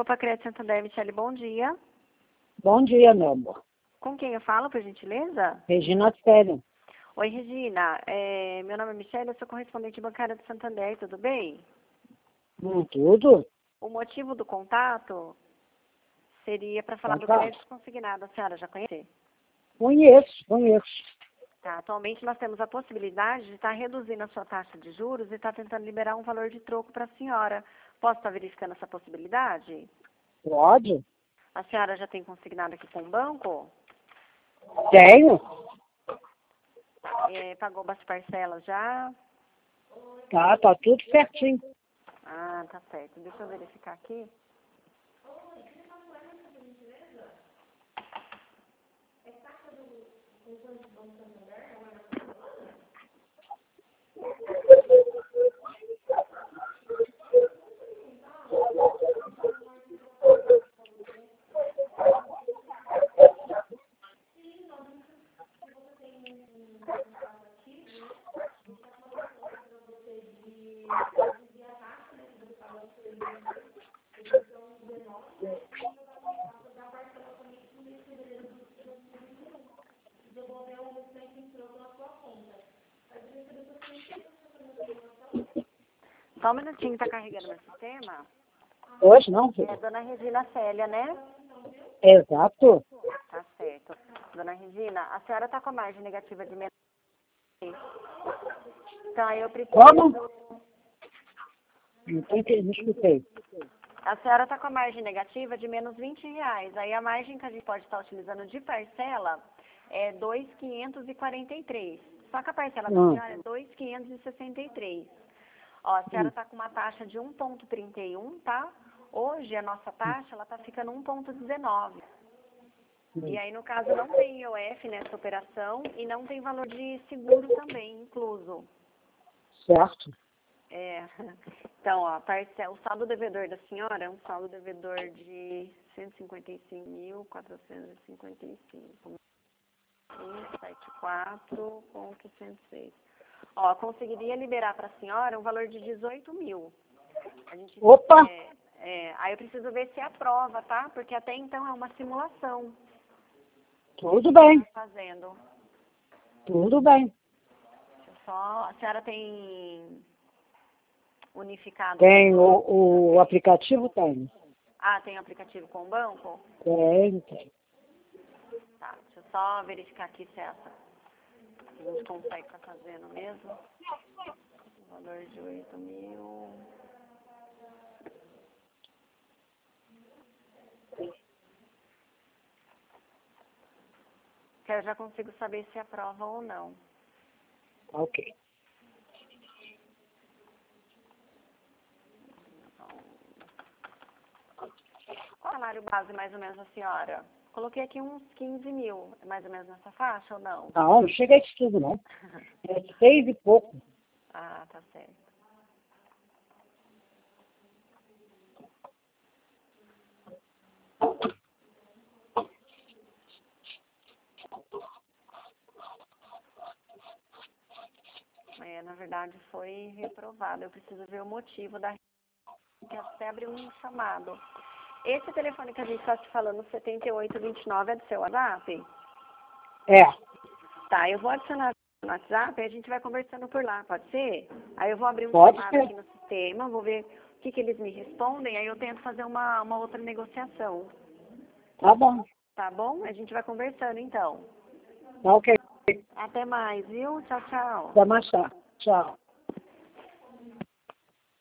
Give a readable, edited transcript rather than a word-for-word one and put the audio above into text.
Copa Crédito Santander, Michele, bom dia. Bom dia, meu amor. Com quem eu falo, por gentileza? Regina Célia. Oi, Regina. Meu nome é Michele, eu sou correspondente bancária do Santander, tudo bem? Tudo? O motivo do contato seria para falar do Contato? crédito consignado. A senhora já conhece? Conheço. Tá, atualmente nós temos a possibilidade de estar reduzindo a sua taxa de juros e estar tentando liberar um valor de troco para a senhora. Posso estar verificando essa possibilidade? Pode? A senhora já tem consignado aqui com o banco? Tenho. Pagou as parcelas já? Tá tudo certinho. Ah, tá certo. Deixa eu verificar aqui. Só um minutinho, tá carregando meu sistema. Hoje não, É filho? dona Regina Célia, né? Exato. Tá certo. Dona Regina, a senhora tá com a margem negativa de menos. Então, aí eu preciso... Como? Não escutei. A senhora tá com a margem negativa de menos R$ 20. Aí a margem que a gente pode estar utilizando de parcela é 2.543. Só que a parcela da senhora é 2.563. Ó, a senhora está com uma taxa de 1,31, tá? Hoje a nossa taxa, ela tá ficando 1,19. E aí, no caso, não tem IOF nessa operação e não tem valor de seguro também incluso. Certo. Então, ó, o saldo devedor da senhora é um saldo devedor de 155.455. 174,106. Ó, conseguiria liberar para a senhora um valor de 18 mil. Opa! Aí eu preciso ver se aprova, tá? Porque até então é uma simulação. Tudo bem. Fazendo. Tudo bem. A senhora tem unificado? Tem o aplicativo, tem. Ah, tem o aplicativo com o banco? Tem. Tá, deixa eu só verificar aqui se é essa. A gente consegue estar fazendo mesmo. Valor de 8 mil. Que eu já consigo saber se aprova ou não. Ok. Qual é o salário base, mais ou menos, da senhora? Coloquei aqui uns 15 mil. É mais ou menos nessa faixa ou não? Não chega a isso tudo, não. É 6 e pouco. Ah, tá certo. Na verdade, foi reprovado. Eu preciso ver o motivo que até abriu um chamado. Esse telefone que a gente está te falando, 7829, é do seu WhatsApp? É. Tá, eu vou adicionar no WhatsApp e a gente vai conversando por lá, pode ser? Aí eu vou abrir um Pode chamado ser. aqui no sistema, vou ver o que eles me respondem, aí eu tento fazer uma outra negociação. Tá bom. Tá bom? A gente vai conversando então. Tá ok. Até mais, viu? Tchau, tchau. Até mais tarde. Tchau.